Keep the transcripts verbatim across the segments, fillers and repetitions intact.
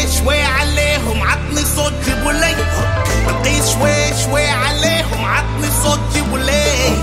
شوي عليهم عطني صوت جيبوا لي. بلقيس شوي شوي عليهم عطني صوت جيبوا لي.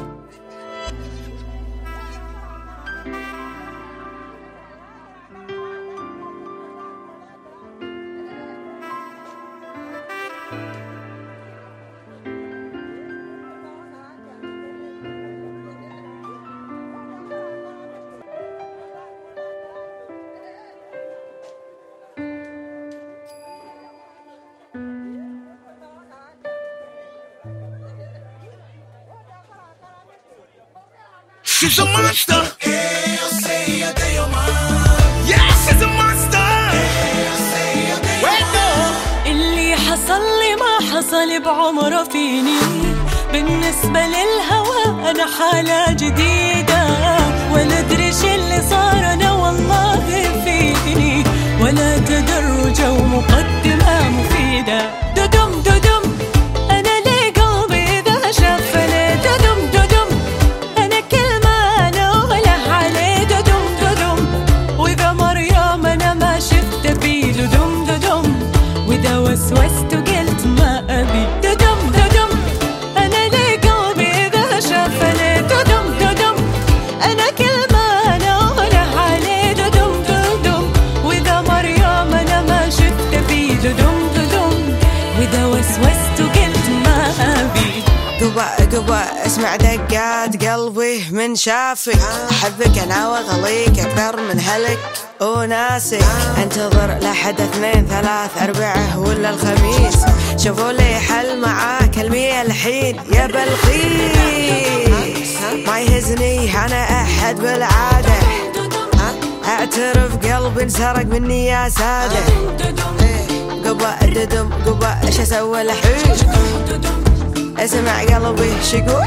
She's a monster. Hey, I'll say a day of mine. Yeah, she's a monster. Hey, I'll say a day of mine. اللي حصل لي ما حصل بعمره فيني. بالنسبة للهوى أنا حالة جديدة. ولا أدري شو اللي صار أنا والله فيني. ولا تدرج ومقدمة مفيدة. ددم ددم أنا لي قلبي إذا شافني. ددم ددم أنا كل ما نوله عليه. ددم ددم وإذا مر يوم أنا ما شفت فيه. ددم ددم وإذا وسوست وقلت ما أبي. ددم ددم أنا لي قلبي إذا شافني. ددم ددم أنا كل ما نوله عليه. ددم ددم وإذا مر يوم أنا ما شفت فيه. ددم ددم وإذا وسوست وقلت ما أبي. قبا قبا اسمع دقات قلبي من شافك. احبك انا واغليك اكثر من هلك وناسك. انتظر لحد اثنين ثلاث اربعة ولا الخميس. شوفوا لي حل معاك المية الحين يا بلقيس. ما يهزني انا احد بالعادة. اعترف قلبي انسرق مني يا سادة. قبا ددم قبا ايش اسوي الحين. اسمع قلبي شقول.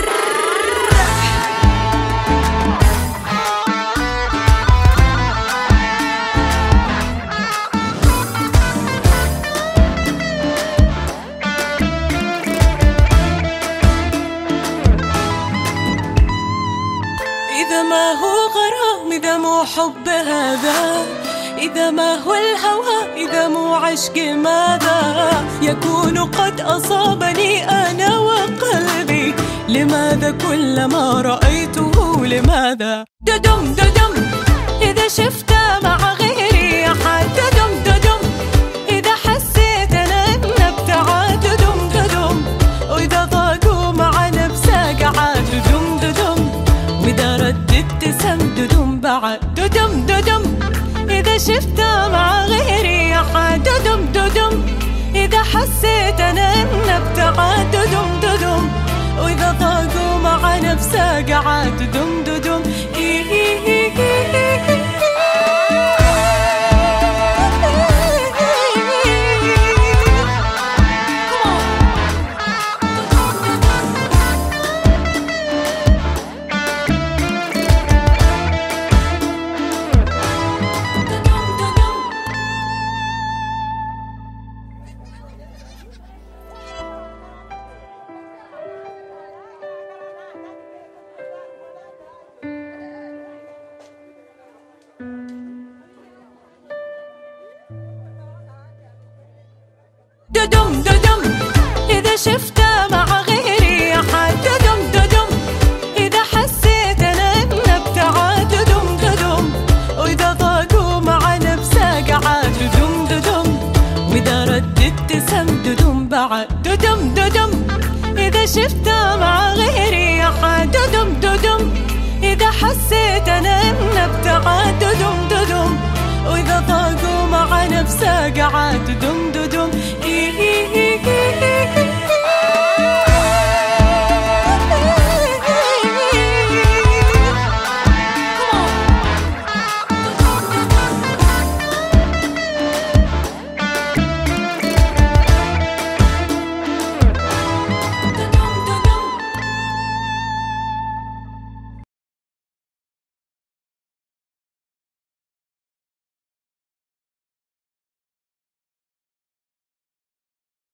إذا ما هو غرام إذا مو حب هذا. إذا ما هو الهوى إذا مو عشق ماذا يكون قد أصابني أنا وقلبي. لماذا كلما رأيته لماذا. ددم ددم إذا شفته مع غيري أحد. ددم ددم إذا حسيت أنا إن ابتعد. ددم ددم وإذا ضاقوا مع نفسه قعد. ددم ددم وإذا رددت سم. ددم بعد. ددم ددم إذا شفته مع غيري أحد. ددم ددم إذا حسيت أنا إن ابتعد. ددم ددم وإذا ضاقوا مع نفسه قعد. ددم ددم ددم ددم إذا شفته مع غيري أحد. ددم ددم إذا حسيت أنا إن ابتعد. ددم ددم وإذا ضاقوا مع نفسه قعد. ددم ددم وإذا رددت سم. ددم بعد. ددم ددم إذا شفته مع غيري أحد. ددم ددم إذا حسيت أنا إن ابتعد. ددم ددم وإذا ضاقوا مع نفسه قعد. ددم ددم